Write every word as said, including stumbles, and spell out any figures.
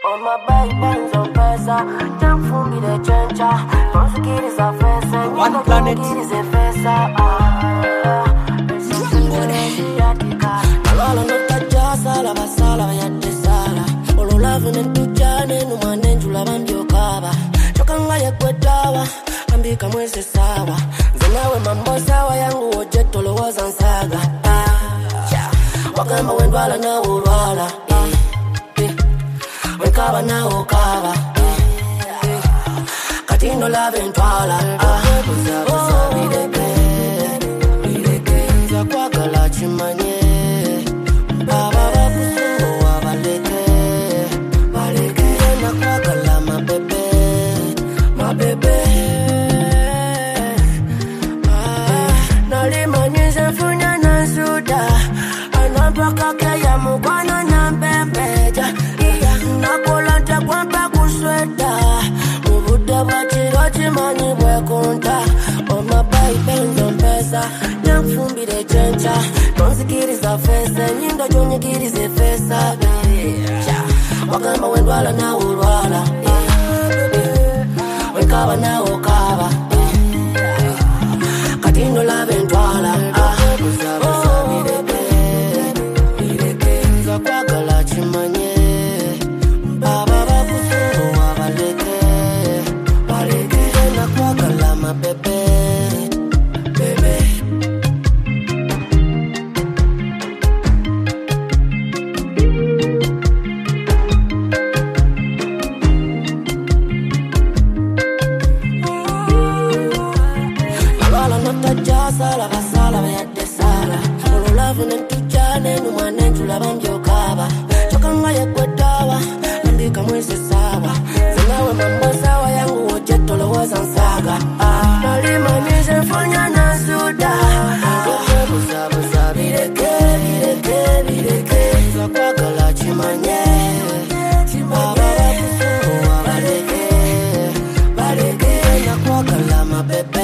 Oh my baby, so pesa, jump for me the chencha. Don't forget it's a face, and you know don't get it's a face. Ah, Alala no tajasa, la basala, ya tesala. Olo love ne tujane, no manenju la bambio kaba. Chokanga ya kwetawa, ambika mwese sawa. Zenawe mambo sawa yangu ojeto lo wazansaga. Ah, wakamba wendwala na urwala. Kaba na okaba Katino la ventwala Buza buza bileke Bileke Nza kwa gala chimanye Baba wakusungo wa baleke Baleke Na kwa gala mabebe Mabebe Nalima nyize funya na suda Anampaka kaya mukwana na mbebeja Nakolanta kwamba kusweta Mubuda bachiro chimani bwekunta Oh my baby nzo mpesa Nyamfumbire chencha Tonsikiriza fesa Nyinda jonyikirize fesa Wakamba wendwala na urwala Wenkaba na okaba Katino la ventwala Buza buza bireke Bireke Nza kwa gala chimanye Bebe, bebe. Alala no tajasa, la basala, me atesala. Olo love ne tujane, no manenju la bambio kaba. Chokanga ya kwetawa, andika mwese sawa. Zenawe mambo sawa yangu ojeto lo wazansaga. Nalima nize funya na suda Buza buza bireke, bireke, bireke Nza kwa gala chimanye Baba wakusungo wa baleke Baleke na kwa gala mabebe